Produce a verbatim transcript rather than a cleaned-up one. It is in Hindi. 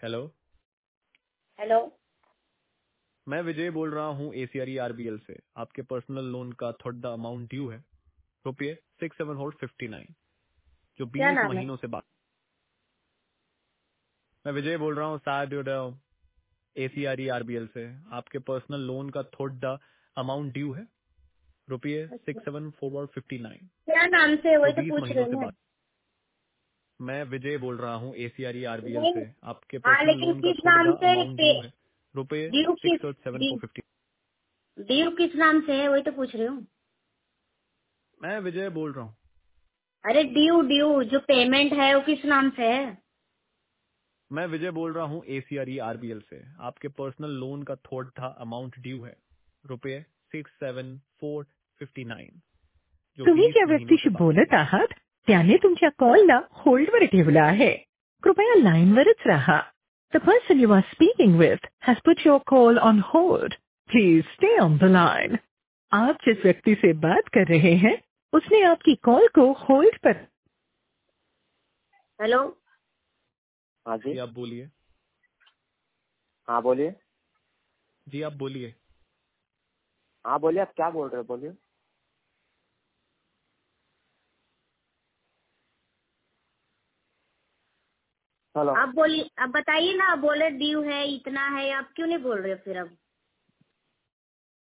हेलो। हेलो। मैं विजय बोल रहा हूँ एसीआर आरबीएल से। आपके पर्सनल लोन का थोड़ा अमाउंट ड्यू है, रुपये six seven four fifty nine, जो क्या बीस नाम है? महीनों से बाद। मैं विजय बोल रहा हूँ साथ एसीआर आरबीएल से। आपके पर्सनल लोन का थोड़ा अमाउंट ड्यू है, रुपये अच्छा। Six seven four fifty nine, क्या नाम से है जो वही तो बीस पूछ महीनों रही से हूँ मैं। बाद। मैं विजय बोल रहा हूँ एसीआर आरबीएल नहीं। से। आपके हाँ, पर्सनल लेकिन लोन का किस नाम थोड़ा से अमाउंट पे? ड्यू है, रुपये ड्यू किस? Six seven due four fifty. Due किस नाम से है वही तो पूछ रही हूँ। मैं विजय बोल रहा हूँ। अरे ड्यू ड्यू जो पेमेंट है वो किस नाम से है? मैं विजय बोल रहा हूँ एसीआर आरबीएल से। आपके पर्सनल लोन का थोड़ा अमाउंट ड्यू है, रुपये six seven four fifty nine, जो तुम्ही बीस ज्या महीनों से व्यक्तीशी बाकी बोलत है। आहात त्याने तुमच्या कॉलला होल्डवर ठेवला आहे. कृपया लाईनवरच राहा. The person you are speaking with has put your call on hold. Please stay on the line. आप जिस व्यक्ति से बात कर रहे हैं उसने आपकी कॉल को होल्ड पर हेलो। हाँ जी। जी आप बोलिए। हाँ बोलिए। जी आप बोलिए। हाँ बोलिए, आप क्या बोल रहे हो? बोलिए। हेलो। आप बोलिए, आप बताइए ना। आप बोले ड्यू है इतना है, आप क्यों नहीं बोल रहे हो फिर अब?